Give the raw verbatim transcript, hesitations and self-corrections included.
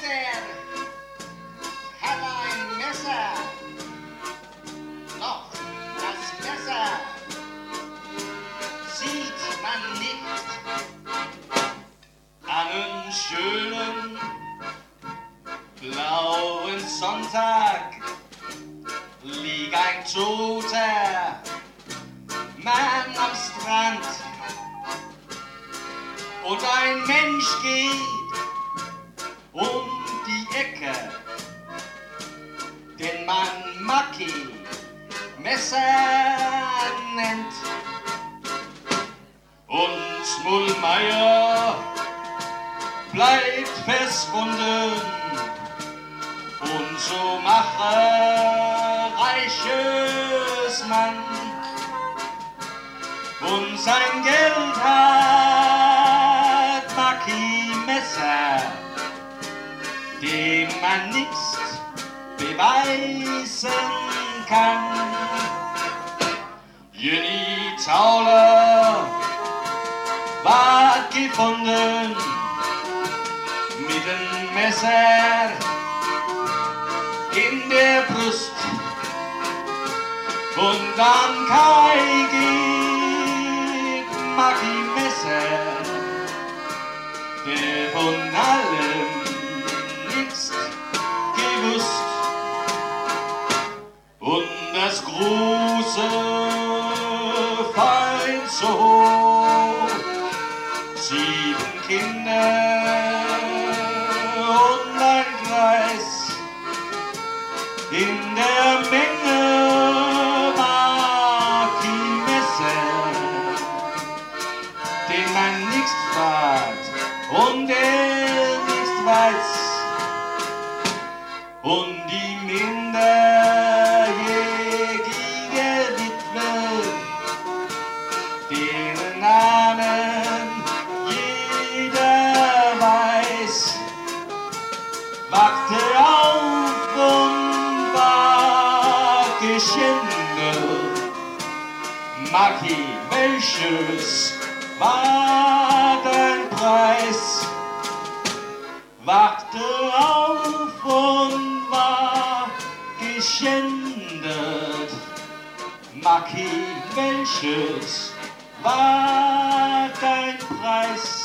der hat ein Messer. Noch das Messer sieht man nicht. Einen schönen blauen Sonntag liegt ein toter Mann am Strand und ein Mensch geht um die Ecke, den man Maki Messer nennt. Und Smulmeier bleibt verschwunden und so mache reiches Mann und sein Geld hat Maki Messer, dem man nichts beweisen kann. Jenny Tauler ward gefunden mit dem Messer in der Brust und dann Kai gibt Maki Messer, der von allem nichts gewusst. Und das große Feind so hoch, sieben Kinder und ein Kreis, in der Menge Maki Messer, den man nichts fragt und der nichts weiß. Und die minderjährige Witwe, deren Namen jeder weiß, wachte auf und war geschändet. Maki, welches war dein Preis? Wachte auf und war geschändet. Maki, welches war dein Preis?